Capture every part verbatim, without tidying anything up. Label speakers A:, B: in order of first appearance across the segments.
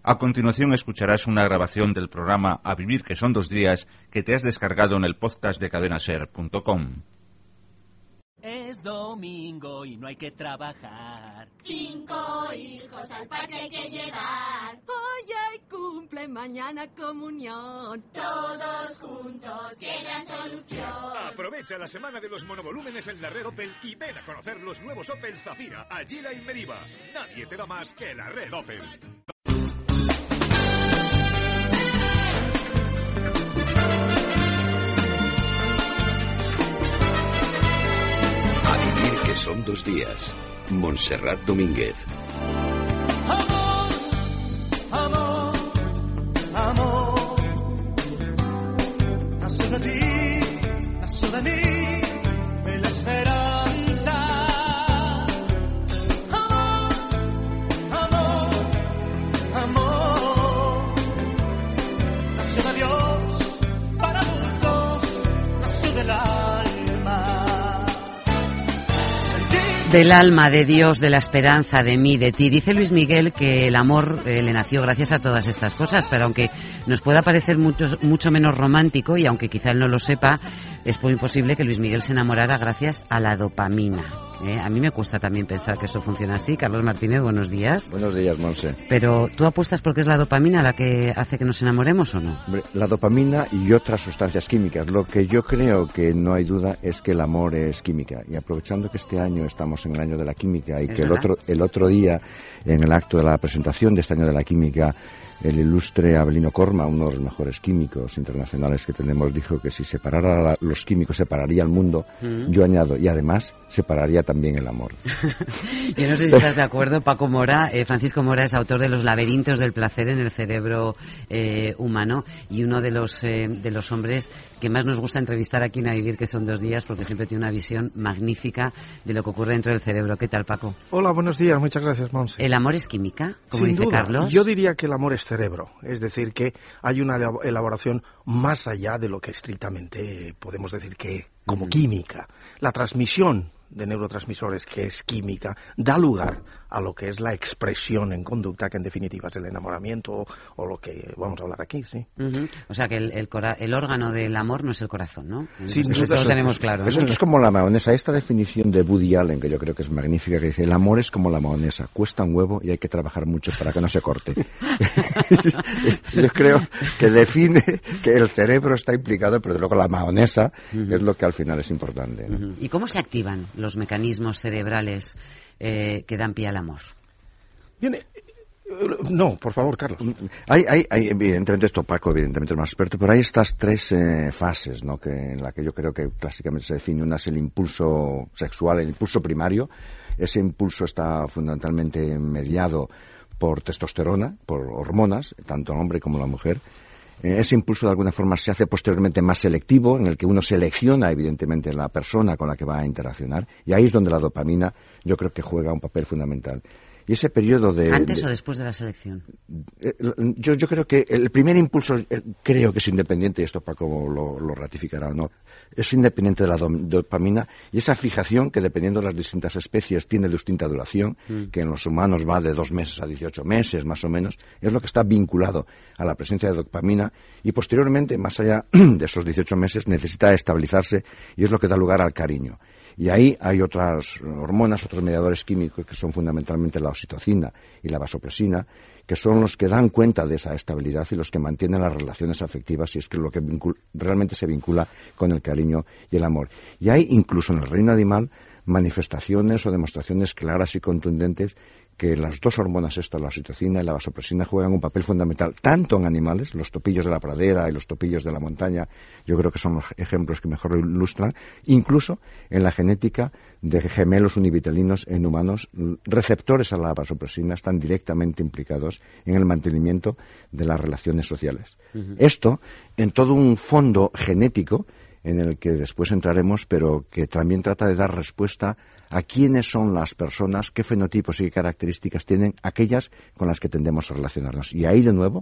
A: A continuación escucharás una grabación del programa A Vivir que son dos días que te has descargado en el podcast de cadena ser punto com.
B: Es domingo y no hay que trabajar.
C: Cinco hijos al parque hay que llevar.
D: Hoy hay cumple, mañana comunión.
C: Todos juntos, qué gran solución.
E: Aprovecha la semana de los monovolúmenes en la red Opel y ven a conocer los nuevos Opel Zafira, Agila y Meriva. Nadie te da más que la red Opel.
F: A vivir que son dos días. Montserrat Domínguez.
G: Amor, amor, amor. Nació de ti, nació de mí, de la esperanza. Amor, amor, amor. Nació de Dios para los dos, nació del alma.
H: Del alma, de Dios, de la esperanza, de mí, de ti. Dice Luis Miguel que el amor eh, le nació gracias a todas estas cosas, pero aunque nos pueda parecer mucho, mucho menos romántico, y aunque quizá él no lo sepa, es muy posible que Luis Miguel se enamorara gracias a la dopamina. ¿eh? A mí me cuesta también pensar que esto funciona así. Carlos Martínez, buenos días.
I: Buenos días, Monse.
H: Pero, ¿tú apuestas porque es la dopamina la que hace que nos enamoremos o no?
I: Hombre, la dopamina y otras sustancias químicas. Lo que yo creo que no hay duda es que el amor es química. Y aprovechando que este año estamos en el año de la química y
H: ¿Es
I: que el
H: verdad?
I: otro, el otro día, en el acto de la presentación de este año de la química, el ilustre Abelino Corma, uno de los mejores químicos internacionales que tenemos, dijo que si separara la, los químicos separaría el mundo. Mm. Yo añado, y además separaría también el amor.
H: Yo no sé si estás de acuerdo, Paco Mora. eh, Francisco Mora es autor de Los laberintos del placer en el cerebro eh, humano y uno de los eh, de los hombres que más nos gusta entrevistar aquí en A Vivir que son dos días, porque siempre tiene una visión magnífica de lo que ocurre dentro del cerebro. ¿Qué tal, Paco?
J: Hola, buenos días, muchas gracias, Monse.
H: ¿El amor es química, como
J: Sin
H: dice
J: duda.
H: Carlos?
J: Yo diría que el amor es cerebro, es decir, que hay una elaboración más allá de lo que estrictamente podemos decir que como mm. química. La transmisión de neurotransmisores, que es química, da lugar a lo que es la expresión en conducta, que en definitiva es el enamoramiento o, o lo que vamos a hablar aquí, sí.
H: Uh-huh. O sea que el, el, cora- el órgano del amor no es el corazón, ¿no?
I: Sí,
H: eso, eso lo tenemos claro.
I: Eso
H: ¿no?
I: es como la mahonesa. Esta definición de Woody Allen, que yo creo que es magnífica, que dice, el amor es como la mahonesa, cuesta un huevo y hay que trabajar mucho para que no se corte. Yo creo que define que el cerebro está implicado, pero luego la mahonesa uh-huh. es lo que al final es importante, ¿no?
H: Uh-huh. ¿Y cómo se activan los mecanismos cerebrales eh, que dan pie al amor?
J: Bien, eh, no, por favor, Carlos.
I: Hay, hay, hay evidentemente, esto Paco evidentemente es más experto, pero hay estas tres eh, fases, ¿no? Que en la que yo creo que clásicamente se define. Una es el impulso sexual, el impulso primario. Ese impulso está fundamentalmente mediado por testosterona, por hormonas, tanto el hombre como la mujer. Ese impulso de alguna forma se hace posteriormente más selectivo, en el que uno selecciona evidentemente la persona con la que va a interaccionar, y ahí es donde la dopamina yo creo que juega un papel fundamental. Y ese periodo de...
H: ¿Antes
I: de,
H: o después de la selección?
I: Eh, yo, yo creo que el primer impulso, eh, creo que es independiente, y esto Paco lo, lo ratificará o no, es independiente de la do, dopamina, y esa fijación que dependiendo de las distintas especies tiene distinta duración, mm. que en los humanos va de dos meses a dieciocho meses más o menos, es lo que está vinculado a la presencia de dopamina, y posteriormente, más allá de esos dieciocho meses, necesita estabilizarse, y es lo que da lugar al cariño. Y ahí hay otras hormonas, otros mediadores químicos que son fundamentalmente la oxitocina y la vasopresina, que son los que dan cuenta de esa estabilidad y los que mantienen las relaciones afectivas, y es que lo que vincula, realmente se vincula con el cariño y el amor. Y hay incluso en el reino animal manifestaciones o demostraciones claras y contundentes que las dos hormonas estas, la oxitocina y la vasopresina, juegan un papel fundamental tanto en animales, los topillos de la pradera y los topillos de la montaña, yo creo que son los ejemplos que mejor lo ilustran, incluso en la genética de gemelos univitelinos en humanos, receptores a la vasopresina están directamente implicados en el mantenimiento de las relaciones sociales. Uh-huh. Esto en todo un fondo genético en el que después entraremos, pero que también trata de dar respuesta a quiénes son las personas, qué fenotipos y qué características tienen aquellas con las que tendemos a relacionarnos. Y ahí, de nuevo,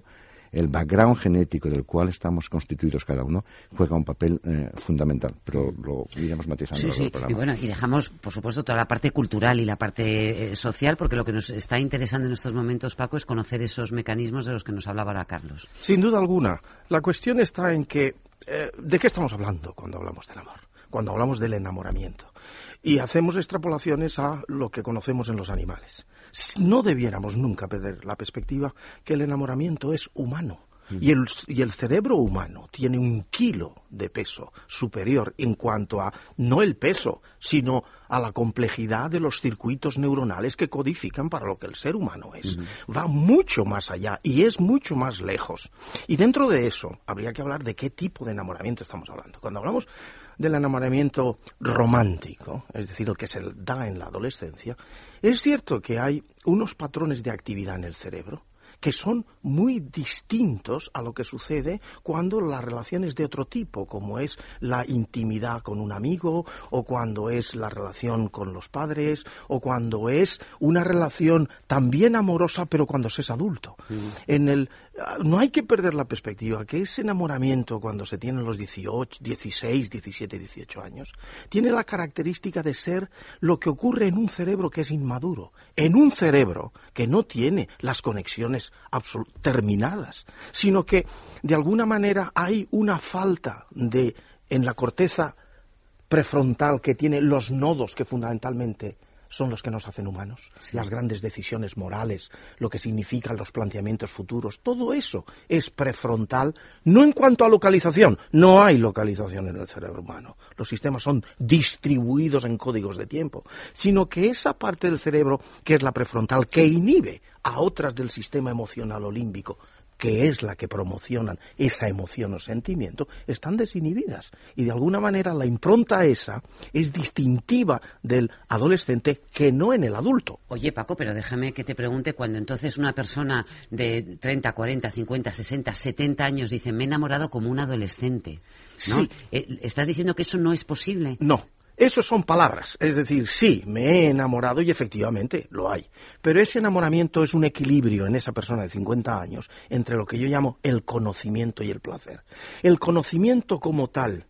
I: el background genético del cual estamos constituidos cada uno juega un papel eh, fundamental, pero lo iremos matizando.
H: Sí, sí, y bueno, y dejamos, por supuesto, toda la parte cultural y la parte eh, social, porque lo que nos está interesando en estos momentos, Paco, es conocer esos mecanismos de los que nos hablaba ahora Carlos.
J: Sin duda alguna. La cuestión está en que, eh, ¿de qué estamos hablando cuando hablamos del amor? Cuando hablamos del enamoramiento. Y hacemos extrapolaciones a lo que conocemos en los animales. No debiéramos nunca perder la perspectiva que el enamoramiento es humano. Y el, y el cerebro humano tiene un kilo de peso superior en cuanto a, no el peso, sino a la complejidad de los circuitos neuronales que codifican para lo que el ser humano es. Uh-huh. Va mucho más allá y es mucho más lejos. Y dentro de eso, habría que hablar de qué tipo de enamoramiento estamos hablando. Cuando hablamos del enamoramiento romántico, es decir, el que se da en la adolescencia, es cierto que hay unos patrones de actividad en el cerebro que son muy distintos a lo que sucede cuando la relación es de otro tipo, como es la intimidad con un amigo, o cuando es la relación con los padres, o cuando es una relación también amorosa, pero cuando se es adulto. Mm. En el, no hay que perder la perspectiva que ese enamoramiento cuando se tienen los dieciocho, dieciséis, diecisiete, dieciocho años, tiene la característica de ser lo que ocurre en un cerebro que es inmaduro, en un cerebro que no tiene las conexiones terminadas, sino que de alguna manera hay una falta de en la corteza prefrontal que tiene los nodos que fundamentalmente son los que nos hacen humanos, sí. Las grandes decisiones morales, lo que significan los planteamientos futuros, todo eso es prefrontal, no en cuanto a localización, no hay localización en el cerebro humano, los sistemas son distribuidos en códigos de tiempo, sino que esa parte del cerebro que es la prefrontal, que inhibe a otras del sistema emocional o límbico, que es la que promocionan esa emoción o sentimiento, están desinhibidas. Y de alguna manera la impronta esa es distintiva del adolescente que no en el adulto.
H: Oye, Paco, pero déjame que te pregunte, cuando entonces una persona de treinta, cuarenta, cincuenta, sesenta, setenta años dice, me he enamorado como un adolescente, ¿no?
J: Sí.
H: ¿Estás diciendo que eso no es posible?
J: No. Eso son palabras, es decir, sí, me he enamorado y efectivamente lo hay, pero ese enamoramiento es un equilibrio en esa persona de cincuenta años entre lo que yo llamo el conocimiento y el placer. El conocimiento como tal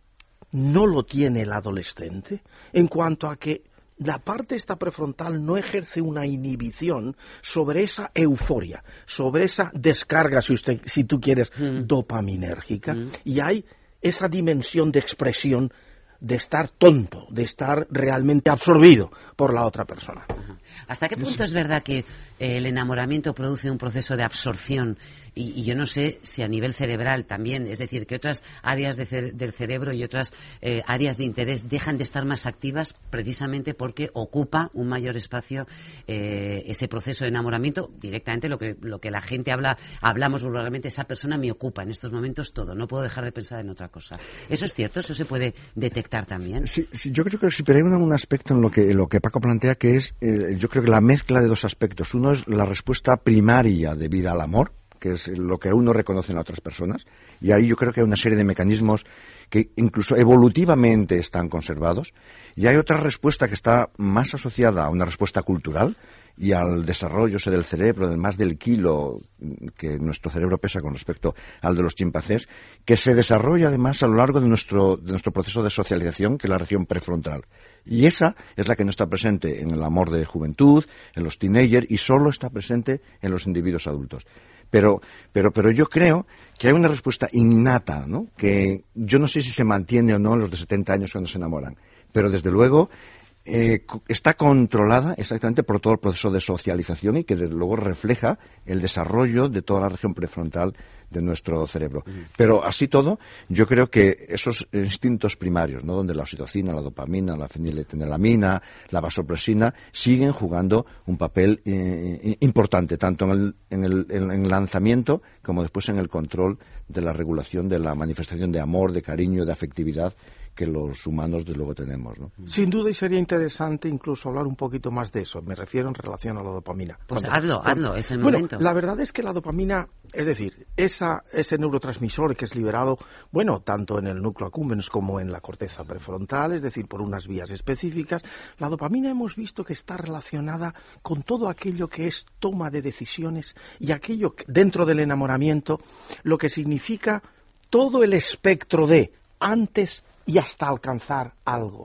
J: no lo tiene el adolescente en cuanto a que la parte esta prefrontal no ejerce una inhibición sobre esa euforia, sobre esa descarga, si, usted, si tú quieres, mm. dopaminérgica, mm. y hay esa dimensión de expresión de estar tonto, de estar realmente absorbido por la otra persona.
H: ¿Hasta qué punto es verdad que eh, el enamoramiento produce un proceso de absorción? Y, y yo no sé si a nivel cerebral también, es decir, que otras áreas de ce- del cerebro y otras eh, áreas de interés dejan de estar más activas precisamente porque ocupa un mayor espacio eh, ese proceso de enamoramiento. Directamente lo que lo que la gente habla, hablamos vulgarmente, esa persona me ocupa en estos momentos todo, no puedo dejar de pensar en otra cosa. ¿Eso es cierto? ¿Eso se puede detectar también?
I: Sí, sí, yo creo que sí, pero hay un, un aspecto en lo que, en lo que Paco plantea que es, eh, yo creo que la mezcla de dos aspectos. Uno es la respuesta primaria debida al amor, que es lo que uno reconoce en otras personas, y ahí yo creo que hay una serie de mecanismos que incluso evolutivamente están conservados, y hay otra respuesta que está más asociada a una respuesta cultural y al desarrollo ese del cerebro, de más del kilo que nuestro cerebro pesa con respecto al de los chimpancés, que se desarrolla además a lo largo de nuestro, de nuestro proceso de socialización, que es la región prefrontal. Y esa es la que no está presente en el amor de juventud, en los teenagers, y solo está presente en los individuos adultos. Pero, pero, pero yo creo que hay una respuesta innata, ¿no? Que yo no sé si se mantiene o no en los de setenta años cuando se enamoran, pero desde luego eh, está controlada exactamente por todo el proceso de socialización y que desde luego refleja el desarrollo de toda la región prefrontal de nuestro cerebro. Uh-huh. Pero así todo, yo creo que esos instintos primarios, ¿no? Donde la oxitocina, la dopamina, la feniletilamina, la vasopresina, siguen jugando un papel eh, importante, tanto en el, en, el, en el lanzamiento como después en el control de la regulación de la manifestación de amor, de cariño, de afectividad que los humanos desde luego tenemos, ¿no?
J: Sin duda, y sería interesante incluso hablar un poquito más de eso. Me refiero en relación a la dopamina.
H: Pues
J: cuando,
H: hazlo,
J: cuando,
H: hazlo, es el
J: bueno,
H: momento.
J: La verdad es que la dopamina Es decir, esa, ese neurotransmisor que es liberado, bueno, tanto en el núcleo accumbens como en la corteza prefrontal, es decir, por unas vías específicas, la dopamina hemos visto que está relacionada con todo aquello que es toma de decisiones y aquello que, dentro del enamoramiento, lo que significa todo el espectro de antes y hasta alcanzar algo.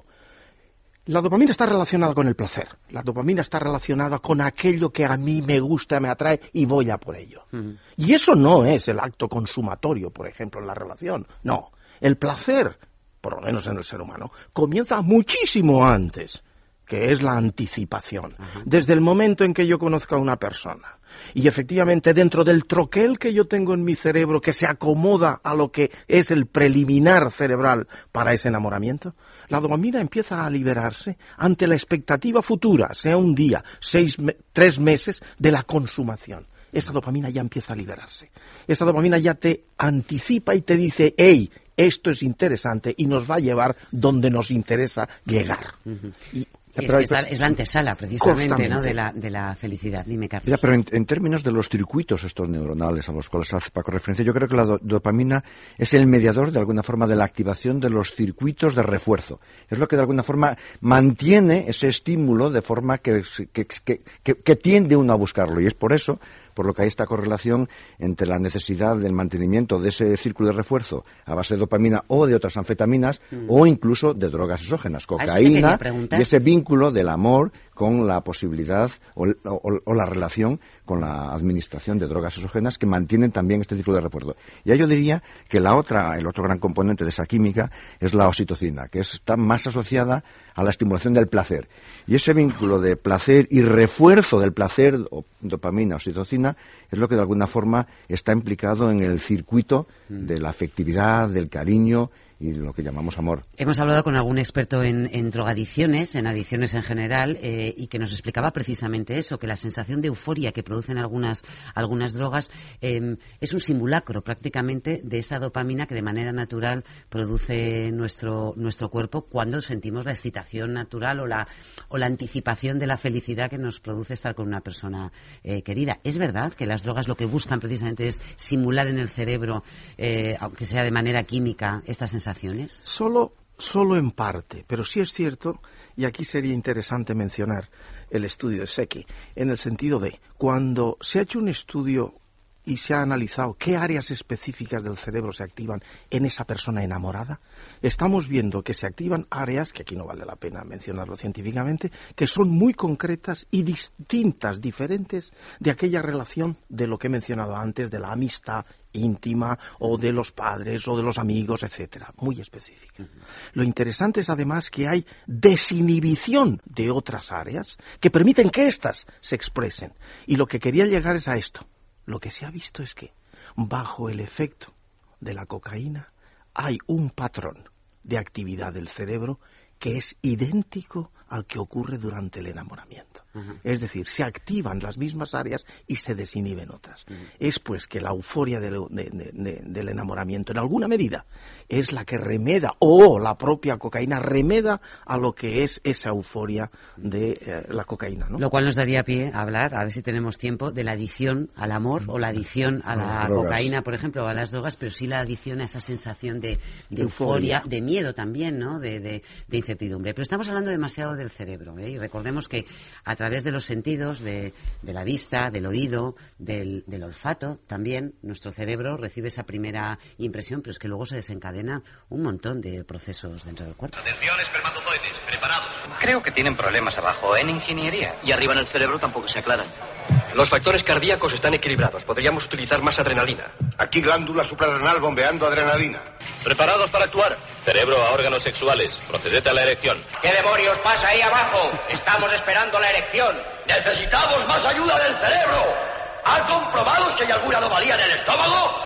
J: La dopamina está relacionada con el placer. La dopamina está relacionada con aquello que a mí me gusta, me atrae y voy a por ello. Uh-huh. Y eso no es el acto consumatorio, por ejemplo, en la relación. No. El placer, por lo menos en el ser humano, comienza muchísimo antes, que es la anticipación. Uh-huh. Desde el momento en que yo conozco a una persona. Y efectivamente dentro del troquel que yo tengo en mi cerebro que se acomoda a lo que es el preliminar cerebral para ese enamoramiento, la dopamina empieza a liberarse ante la expectativa futura, sea un día, seis, me- tres meses de la consumación. Esa dopamina ya empieza a liberarse. Esa dopamina ya te anticipa y te dice, hey, esto es interesante y nos va a llevar donde nos interesa llegar.
H: Uh-huh.
J: Y,
H: Es, que está, es la antesala, precisamente, ¿no? de, la, de la felicidad. Dime, Carlos.
I: Ya, pero en, en términos de los circuitos estos neuronales a los cuales hace Paco referencia, yo creo que la do, dopamina es el mediador, de alguna forma, de la activación de los circuitos de refuerzo. Es lo que, de alguna forma, mantiene ese estímulo de forma que, que, que, que, que tiende uno a buscarlo. Y es por eso por lo que hay esta correlación entre la necesidad del mantenimiento de ese círculo de refuerzo a base de dopamina o de otras anfetaminas mm. o incluso de drogas exógenas, cocaína, y ese vínculo del amor con la posibilidad o, o, o la relación con la administración de drogas exógenas que mantienen también este círculo de refuerzo. Ya yo diría que la otra, el otro gran componente de esa química es la oxitocina, que está más asociada a la estimulación del placer. Y ese vínculo de placer y refuerzo del placer, o dopamina, oxitocina, es lo que de alguna forma está implicado en el circuito de la afectividad, del cariño y lo que llamamos amor.
H: Hemos hablado con algún experto en, en drogadicciones, en adicciones en general, eh, y que nos explicaba precisamente eso, que la sensación de euforia que producen algunas, algunas drogas eh, es un simulacro prácticamente de esa dopamina que de manera natural produce nuestro, nuestro cuerpo cuando sentimos la excitación natural o la, o la anticipación de la felicidad que nos produce estar con una persona eh, querida. ¿Es verdad que las drogas lo que buscan precisamente es simular en el cerebro, eh, aunque sea de manera química, esta sensación?
J: Solo, solo en parte, pero sí es cierto, y aquí sería interesante mencionar el estudio de Secchi, en el sentido de cuando se ha hecho un estudio y se ha analizado qué áreas específicas del cerebro se activan en esa persona enamorada, estamos viendo que se activan áreas, que aquí no vale la pena mencionarlo científicamente, que son muy concretas y distintas, diferentes de aquella relación de lo que he mencionado antes, de la amistad íntima o de los padres o de los amigos, etcétera, muy específica. Uh-huh. Lo interesante es además que hay desinhibición de otras áreas que permiten que éstas se expresen. Y lo que quería llegar es a esto. Lo que se ha visto es que bajo el efecto de la cocaína hay un patrón de actividad del cerebro que es idéntico al que ocurre durante el enamoramiento. Uh-huh. Es decir, se activan las mismas áreas y se desinhiben otras. Uh-huh. Es pues que la euforia del, de, de, de, del enamoramiento, en alguna medida, es la que remeda, o la propia cocaína remeda a lo que es esa euforia de eh, la cocaína, ¿no?
H: Lo cual nos daría pie a hablar, a ver si tenemos tiempo, de la adicción al amor o la adicción a la
I: drogas.
H: cocaína, por ejemplo, o a las drogas, pero sí la adicción a esa sensación de, de euforia, de miedo también, ¿no? De, de, de incertidumbre. Pero estamos hablando demasiado del cerebro, ¿eh? Y recordemos que a través de los sentidos, de, de la vista, del oído, del, del olfato, también nuestro cerebro recibe esa primera impresión, pero es que luego se desencadena un montón de procesos dentro del cuerpo.
K: Atención, espermatozoides, preparados.
L: Creo que tienen problemas abajo en ingeniería.
K: Y arriba en el cerebro tampoco se aclaran.
M: Los factores cardíacos están equilibrados. Podríamos utilizar más adrenalina.
N: Aquí glándula suprarrenal bombeando adrenalina.
K: Preparados para actuar. Cerebro a órganos sexuales. Procedete a la erección.
O: ¿Qué demonios pasa ahí abajo? Estamos esperando la erección.
P: Necesitamos más ayuda del cerebro. ¿Has comprobado si hay alguna anomalía en el estómago?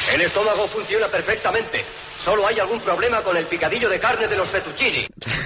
M: El estómago funciona perfectamente. Solo hay algún problema con el picadillo de carne de los fettuccini.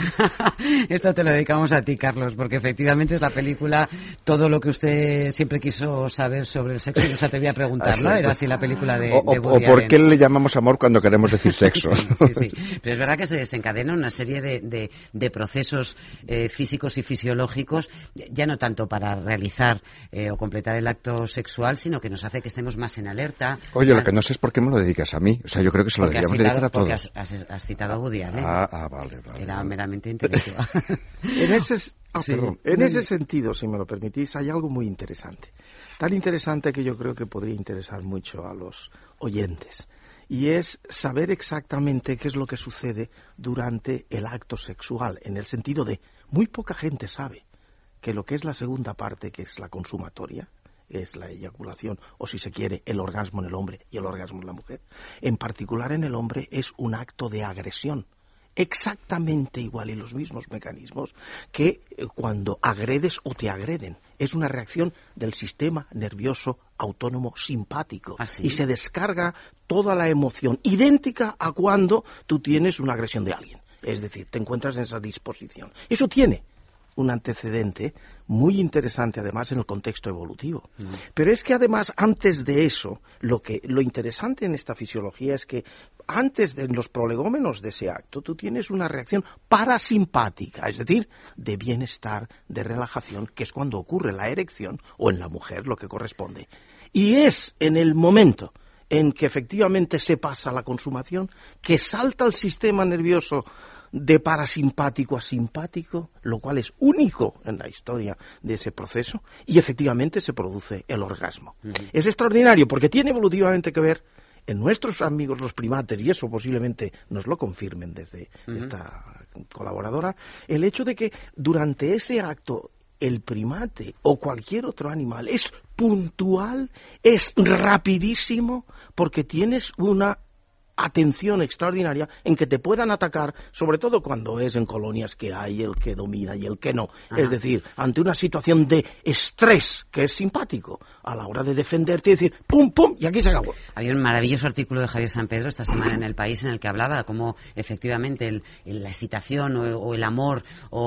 H: Esto te lo dedicamos a ti, Carlos, porque efectivamente es la película, todo lo que usted siempre quiso saber sobre el sexo y no se atrevía a preguntarlo. Era así la película de,
I: o,
H: de Woody
I: o por
H: Allen.
I: qué le llamamos amor cuando queremos decir sexo.
H: Sí, sí, sí. Pero es verdad que se desencadena una serie de, de, de procesos eh, físicos y fisiológicos, ya no tanto para realizar eh, o completar el acto sexual, sino que nos hace que estemos más en alerta.
I: Oye,
H: más...
I: lo que no sé es por qué me lo dedicas a mí. O sea, yo creo que se lo
H: porque
I: deberíamos
H: citado,
I: dedicar a todos.
H: Porque has, has, has citado a Woody Allen.
I: Ah, ah, vale, vale.
H: Era
I: vale.
H: meramente intelectual.
J: En ese, ah,
H: Sí.
J: perdón. En ese sentido, si me lo permitís, hay algo muy interesante. Tan interesante que yo creo que podría interesar mucho a los oyentes. Y es saber exactamente qué es lo que sucede durante el acto sexual, en el sentido de muy poca gente sabe que lo que es la segunda parte, que es la consumatoria, es la eyaculación, o si se quiere, el orgasmo en el hombre y el orgasmo en la mujer, en particular en el hombre es un acto de agresión, exactamente igual y los mismos mecanismos que cuando agredes o te agreden. Es una reacción del sistema nervioso autónomo simpático.
H: ¿Ah, sí?
J: Y se descarga toda la emoción, idéntica a cuando tú tienes una agresión de alguien. Es decir, te encuentras en esa disposición. Eso tiene un antecedente muy interesante, además, en el contexto evolutivo. Mm. Pero es que, además, antes de eso, lo que lo interesante en esta fisiología es que antes de los prolegómenos de ese acto, tú tienes una reacción parasimpática, es decir, de bienestar, de relajación, que es cuando ocurre la erección, o en la mujer, lo que corresponde. Y es en el momento en que efectivamente se pasa a la consumación, que salta el sistema nervioso de parasimpático a simpático, lo cual es único en la historia de ese proceso, y efectivamente se produce el orgasmo. Uh-huh. Es extraordinario porque tiene evolutivamente que ver en nuestros amigos los primates, y eso posiblemente nos lo confirmen desde uh-huh. esta colaboradora, el hecho de que durante ese acto el primate o cualquier otro animal es puntual, es rapidísimo, porque tienes una atención extraordinaria en que te puedan atacar, sobre todo cuando es en colonias que hay el que domina y el que no. Ajá. Es decir, ante una situación de estrés que es simpático, a la hora de defenderte y decir pum, pum, y aquí se acabó.
H: Había un maravilloso artículo de Javier San Pedro esta semana en El País en el que hablaba de cómo efectivamente el, el, la excitación o, o el amor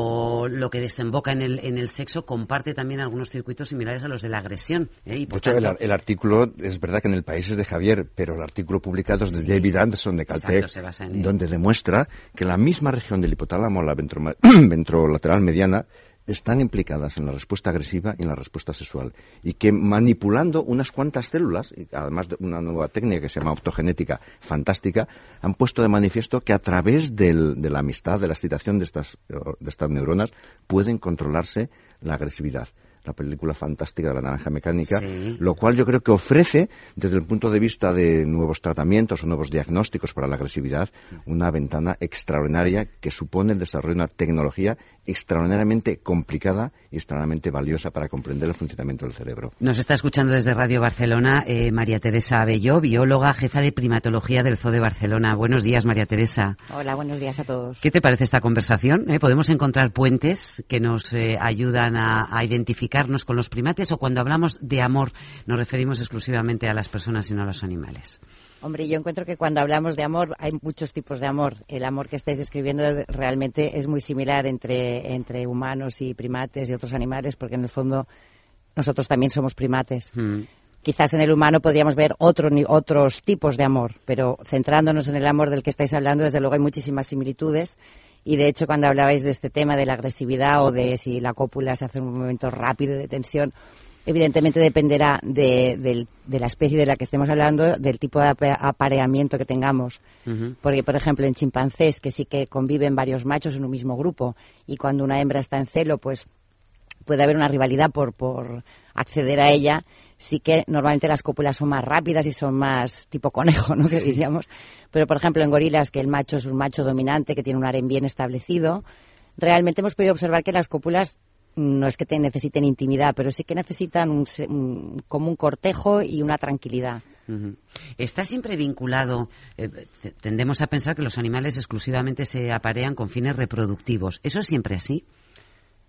H: o lo que desemboca en el, en el sexo comparte también algunos circuitos similares a los de la agresión. ¿eh? Y por
I: de hecho,
H: tanto...
I: el, el artículo, es verdad que en El País es de Javier, pero el artículo publicado es de sí. David Anderson de Caltech, donde demuestra que la misma región del hipotálamo, la ventro- ventrolateral mediana, están implicadas en la respuesta agresiva y en la respuesta sexual, y que manipulando unas cuantas células, y además de una nueva técnica que se llama optogenética fantástica, han puesto de manifiesto que a través del, de la amistad, de la excitación de estas, de estas neuronas, pueden controlarse la agresividad. La película fantástica de la naranja mecánica, sí. Lo cual yo creo que ofrece, desde el punto de vista de nuevos tratamientos o nuevos diagnósticos para la agresividad, una ventana extraordinaria que supone el desarrollo de una tecnología extraordinariamente complicada y extraordinariamente valiosa para comprender el funcionamiento del cerebro.
H: Nos está escuchando desde Radio Barcelona eh, María Teresa Abelló, bióloga, jefa de primatología del Zoo de Barcelona. Buenos días, María Teresa.
P: Hola, buenos días a todos.
H: ¿Qué te parece esta conversación? ¿Eh? ¿Podemos encontrar puentes que nos eh, ayudan a, a identificarnos con los primates, o cuando hablamos de amor nos referimos exclusivamente a las personas y no a los animales?
P: Hombre, yo encuentro que cuando hablamos de amor hay muchos tipos de amor. El amor que estáis describiendo realmente es muy similar entre, entre humanos y primates y otros animales, porque en el fondo nosotros también somos primates. Mm. Quizás en el humano podríamos ver otro, otros tipos de amor, pero centrándonos en el amor del que estáis hablando, desde luego hay muchísimas similitudes. Y de hecho, cuando hablabais de este tema de la agresividad o de si la cópula se hace en un momento rápido de tensión, evidentemente dependerá de, de, de la especie de la que estemos hablando, del tipo de apareamiento que tengamos. Uh-huh. Porque, por ejemplo, en chimpancés, que sí que conviven varios machos en un mismo grupo, y cuando una hembra está en celo, pues puede haber una rivalidad por, por acceder a ella. Sí que normalmente las cópulas son más rápidas y son más tipo conejo, ¿no? Que diríamos. Pero, por ejemplo, en gorilas, que el macho es un macho dominante que tiene un harén bien establecido, realmente hemos podido observar que las cópulas no es que te necesiten intimidad, pero sí que necesitan un, un, como un cortejo y una tranquilidad.
H: Uh-huh. Está siempre vinculado, eh, tendemos a pensar que los animales exclusivamente se aparean con fines reproductivos. ¿Eso es siempre así?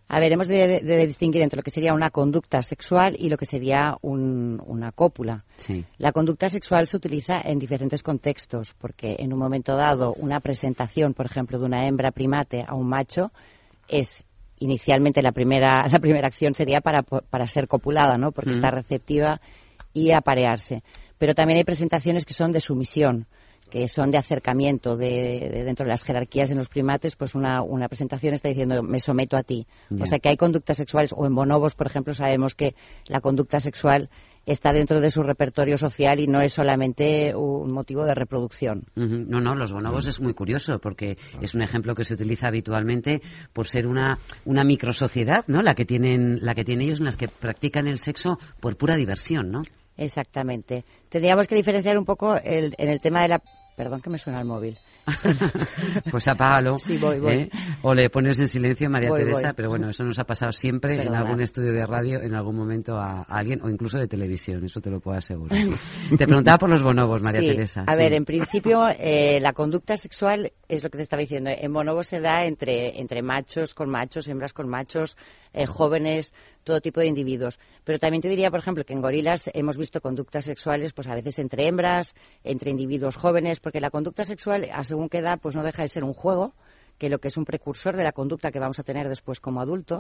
P: A ver, hemos de, de, de distinguir entre lo que sería una conducta sexual y lo que sería un, una cópula.
H: Sí.
P: La conducta sexual se utiliza en diferentes contextos, porque en un momento dado una presentación, por ejemplo, de una hembra primate a un macho es inicialmente la primera la primera acción sería para, para ser copulada, ¿no? Porque mm. está receptiva y aparearse. Pero también hay presentaciones que son de sumisión, que son de acercamiento de, de dentro de las jerarquías en los primates, pues una, una presentación está diciendo me someto a ti. Yeah. O sea que hay conductas sexuales, o en bonobos, por ejemplo, sabemos que la conducta sexual está dentro de su repertorio social y no es solamente un motivo de reproducción.
H: Uh-huh. No, no, los bonobos es muy curioso porque es un ejemplo que se utiliza habitualmente por ser una una microsociedad, ¿no? La que tienen la que tienen ellos en las que practican el sexo por pura diversión, ¿no?
P: Exactamente. Tendríamos que diferenciar un poco el, en el tema de la... Perdón que me suena el móvil.
H: Pues apágalo.
P: Sí, voy, voy.
H: ¿eh? O le pones en silencio, María
P: voy,
H: Teresa,
P: voy.
H: Pero bueno, eso nos ha pasado siempre Perdona. En algún estudio de radio, en algún momento a, a alguien, o incluso de televisión, eso te lo puedo asegurar. Te preguntaba por los bonobos, María
P: sí.
H: Teresa.
P: A
H: sí.
P: ver, en principio, eh, la conducta sexual es lo que te estaba diciendo. En bonobos se da entre, entre machos con machos, hembras con machos, eh, jóvenes, todo tipo de individuos. Pero también te diría, por ejemplo, que en gorilas hemos visto conductas sexuales, pues a veces entre hembras, entre individuos jóvenes, porque la conducta sexual, a según qué edad, pues no deja de ser un juego, que lo que es un precursor de la conducta que vamos a tener después como adulto,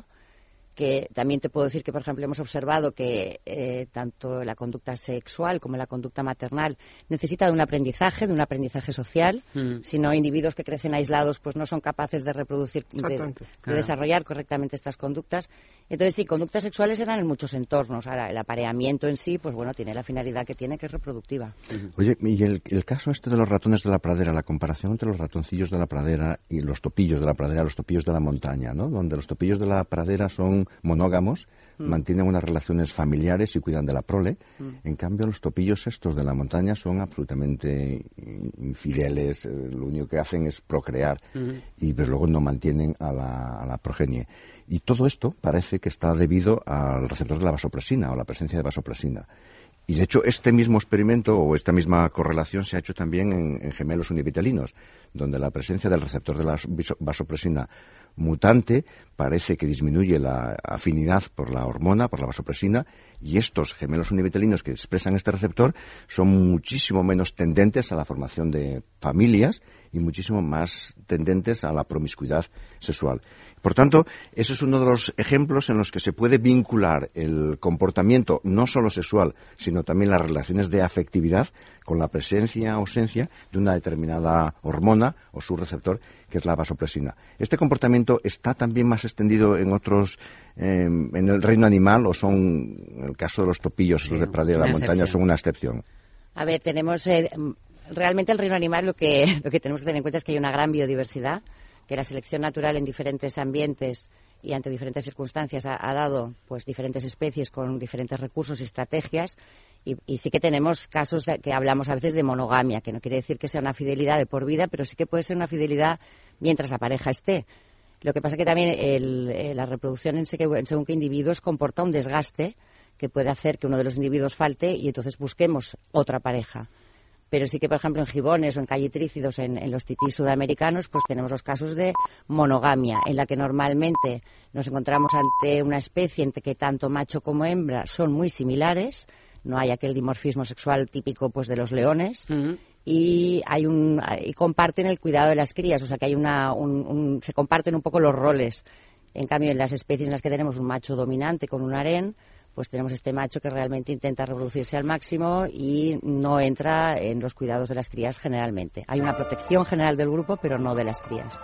P: que también te puedo decir que, por ejemplo, hemos observado que eh, tanto la conducta sexual como la conducta maternal necesita de un aprendizaje, de un aprendizaje social, mm. si no, individuos que crecen aislados pues no son capaces de reproducir, de, de claro. desarrollar correctamente estas conductas. Entonces, sí, conductas sexuales se dan en muchos entornos. Ahora, el apareamiento en sí, pues bueno, tiene la finalidad que tiene, que es reproductiva.
I: Oye, y el, el caso este de los ratones de la pradera, la comparación entre los ratoncillos de la pradera y los topillos de la pradera, los topillos de la montaña, ¿no? Donde los topillos de la pradera son monógamos, mm. mantienen unas relaciones familiares y cuidan de la prole. Mm. En cambio, los topillos estos de la montaña son absolutamente infideles, eh, lo único que hacen es procrear mm. y pues, luego no mantienen a la, a la progenie. Y todo esto parece que está debido al receptor de la vasopresina o la presencia de vasopresina. Y de hecho este mismo experimento o esta misma correlación se ha hecho también en, en gemelos univitelinos, donde la presencia del receptor de la vasopresina mutante parece que disminuye la afinidad por la hormona, por la vasopresina, y estos gemelos univitelinos que expresan este receptor son muchísimo menos tendentes a la formación de familias y muchísimo más tendentes a la promiscuidad sexual. Por tanto, ese es uno de los ejemplos en los que se puede vincular el comportamiento no solo sexual, sino también las relaciones de afectividad con la presencia o ausencia de una determinada hormona o su receptor, que es la vasopresina. Este comportamiento está también más extendido en otros, eh, en el reino animal, o son, en el caso de los topillos, sí, los de pradera de la montaña, excepción. Son una excepción.
P: A ver, tenemos, eh, realmente el reino animal lo que, lo que tenemos que tener en cuenta es que hay una gran biodiversidad, que la selección natural en diferentes ambientes y ante diferentes circunstancias ha, ha dado pues diferentes especies con diferentes recursos y estrategias, y, y sí que tenemos casos de, que hablamos a veces de monogamia, que no quiere decir que sea una fidelidad de por vida, pero sí que puede ser una fidelidad mientras la pareja esté. Lo que pasa es que también el, el, la reproducción en, en según qué individuos comporta un desgaste que puede hacer que uno de los individuos falte y entonces busquemos otra pareja. Pero sí que, por ejemplo, en gibones o en callitrícidos, en, en los titís sudamericanos, pues tenemos los casos de monogamia, en la que normalmente nos encontramos ante una especie en que tanto macho como hembra son muy similares, no hay aquel dimorfismo sexual típico pues de los leones, uh-huh. y hay un y comparten el cuidado de las crías, o sea que hay una un, un, se comparten un poco los roles. En cambio, en las especies en las que tenemos un macho dominante con un harén, pues tenemos este macho que realmente intenta reproducirse al máximo y no entra en los cuidados de las crías generalmente. Hay una protección general del grupo, pero no de las crías.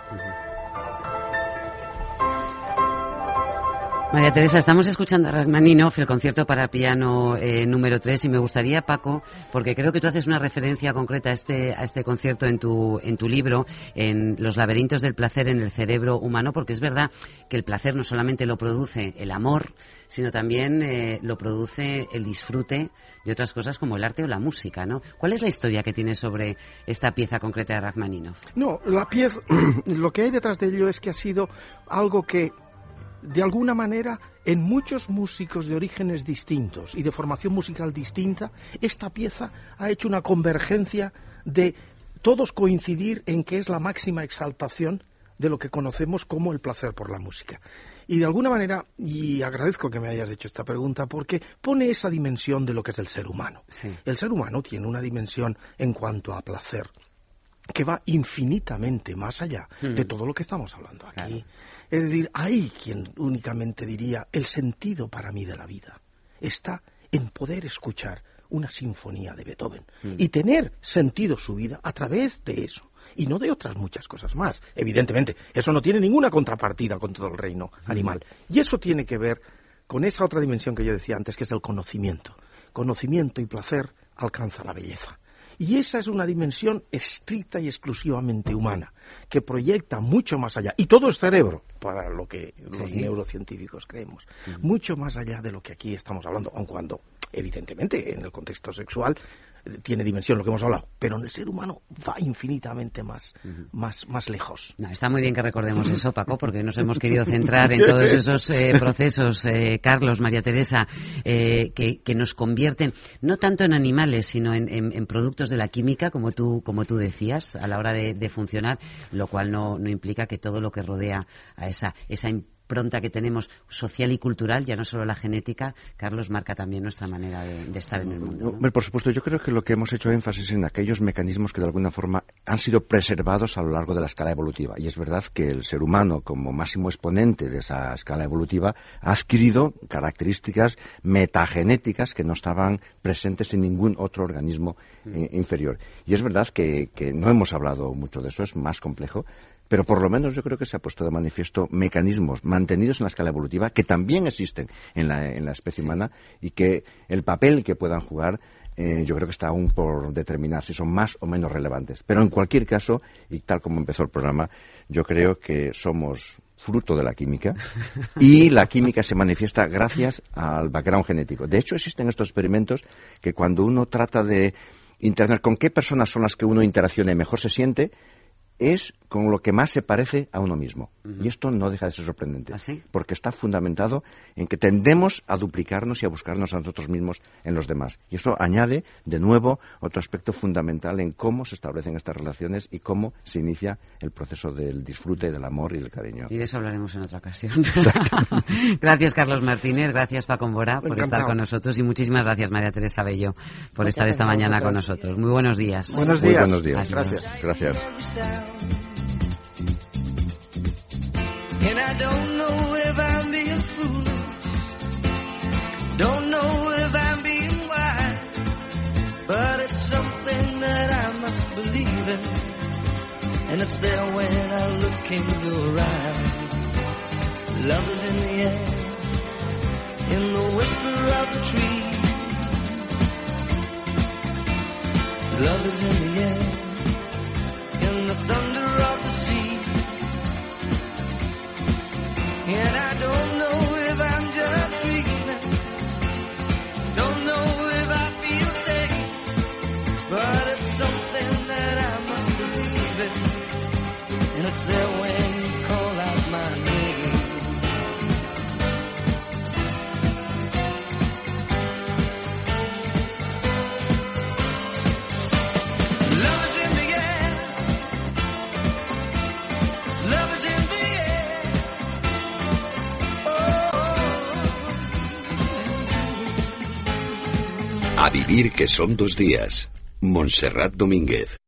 H: María Teresa, estamos escuchando a Rachmaninoff, el concierto para piano eh, número tres, y me gustaría, Paco, porque creo que tú haces una referencia concreta a este, a este concierto en tu, en tu libro, en Los laberintos del placer en el cerebro humano, porque es verdad que el placer no solamente lo produce el amor, sino también eh, lo produce el disfrute de otras cosas como el arte o la música, ¿no? ¿Cuál es la historia que tienes sobre esta pieza concreta de Rachmaninoff?
J: No, la pieza, lo que hay detrás de ello es que ha sido algo que, de alguna manera, en muchos músicos de orígenes distintos y de formación musical distinta, esta pieza ha hecho una convergencia de todos coincidir en que es la máxima exaltación de lo que conocemos como el placer por la música. Y de alguna manera, y agradezco que me hayas hecho esta pregunta, porque pone esa dimensión de lo que es el ser humano.
H: Sí.
J: El ser humano tiene una dimensión en cuanto a placer que va infinitamente más allá mm. de todo lo que estamos hablando aquí. Claro. Es decir, hay quien únicamente diría, el sentido para mí de la vida está en poder escuchar una sinfonía de Beethoven mm. y tener sentido su vida a través de eso. Y no de otras muchas cosas más. Evidentemente, eso no tiene ninguna contrapartida con todo el reino animal. Y eso tiene que ver con esa otra dimensión que yo decía antes, que es el conocimiento. Conocimiento y placer alcanza la belleza. Y esa es una dimensión estricta y exclusivamente humana, que proyecta mucho más allá, y todo es cerebro, para lo que los sí. neurocientíficos creemos, uh-huh. mucho más allá de lo que aquí estamos hablando, aun cuando, evidentemente, en el contexto sexual tiene dimensión lo que hemos hablado, pero en el ser humano va infinitamente más, uh-huh. más, más lejos.
H: No, está muy bien que recordemos eso, Paco, porque nos hemos querido centrar en todos esos eh, procesos, eh, Carlos, María Teresa, eh, que, que nos convierten no tanto en animales, sino en, en, en productos de la química, como tú, como tú decías, a la hora de, de funcionar, lo cual no, no implica que todo lo que rodea a esa, esa pronta que tenemos social y cultural, ya no solo la genética, Carlos, marca también nuestra manera de, de estar en el mundo, ¿no?
I: Por supuesto, yo creo que lo que hemos hecho énfasis en aquellos mecanismos que de alguna forma han sido preservados a lo largo de la escala evolutiva. Y es verdad que el ser humano, como máximo exponente de esa escala evolutiva, ha adquirido características metagenéticas que no estaban presentes en ningún otro organismo eh, inferior. Y es verdad que, que no hemos hablado mucho de eso, es más complejo. Pero por lo menos yo creo que se ha puesto de manifiesto mecanismos mantenidos en la escala evolutiva que también existen en la, en la especie humana y que el papel que puedan jugar eh, yo creo que está aún por determinar si son más o menos relevantes. Pero en cualquier caso, y tal como empezó el programa, yo creo que somos fruto de la química y la química se manifiesta gracias al background genético. De hecho, existen estos experimentos que cuando uno trata de interaccionar con qué personas son las que uno interacciona y mejor se siente, es con lo que más se parece a uno mismo. Uh-huh. Y esto no deja de ser sorprendente.
H: ¿Ah, sí?
I: Porque está fundamentado en que tendemos a duplicarnos y a buscarnos a nosotros mismos en los demás. Y eso añade, de nuevo, otro aspecto fundamental en cómo se establecen estas relaciones y cómo se inicia el proceso del disfrute, del amor y del cariño.
H: Y de eso hablaremos en otra ocasión. Gracias, Carlos Martínez. Gracias, Paco Mbora, por Encantado. estar con nosotros. Y muchísimas gracias, María Teresa Bello, por Muchas estar esta mañana con nosotros. Muy buenos días.
J: Buenos días.
I: Muy buenos días.
J: Gracias.
I: Gracias.
G: And I don't know if I'm being foolish, don't know if I'm being wise, but it's something that I must believe in, and it's there when I look in your eyes. Love is in the air, in the whisper of the tree. Love is in the air, in the thunder of the sea. And I don't know if I'm just dreaming, don't know if I feel safe, but it's something that I must believe in, and it's there when you call out my name. Love is in the air, love is in the air.
F: A vivir que son dos días. Montserrat Domínguez.